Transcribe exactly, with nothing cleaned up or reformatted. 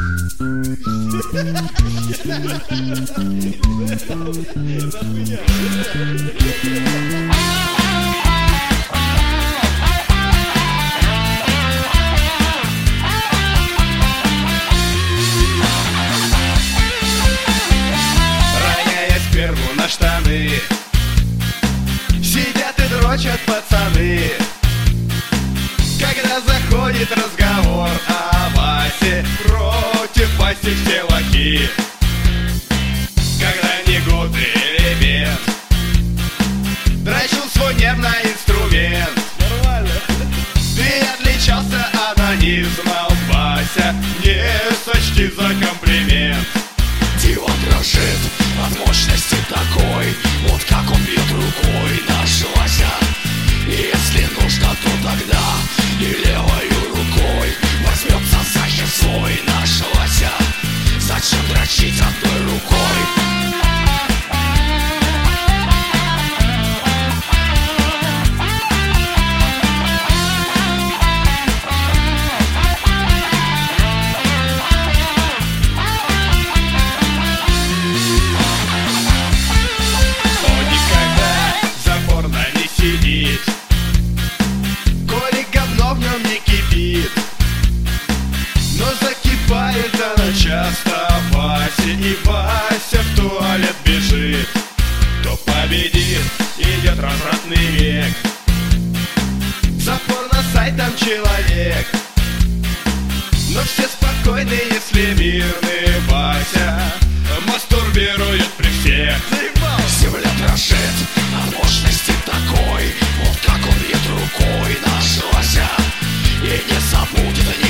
Роняя сперму на штаны, сидят и дрочат пацаны. Когда заходит разговор о Васе, против Васи все лохи. Когда не гуд или бес дрочил свой нервный инструмент. Нормально. Ты отличался анонизмом, Вася, не сочти за комплимент. Диво дрожит от мощности такой, вот как он бьет рукой наш Вася. И если нужно, то тогда и левой рукой возьмется за хер свой наш Вася. Зачем дрочить одной рукой? Коли говно в нем не кипит, но закипает она часто Васе, и Вася в туалет бежит. Кто победит, идет развратный век. За порно-сайтом человек, но все спокойны, если мирный Вася мастурбирует при всех. Земля дрожит от мощности такой, вот как он бьет рукой наш Вася. И не забудет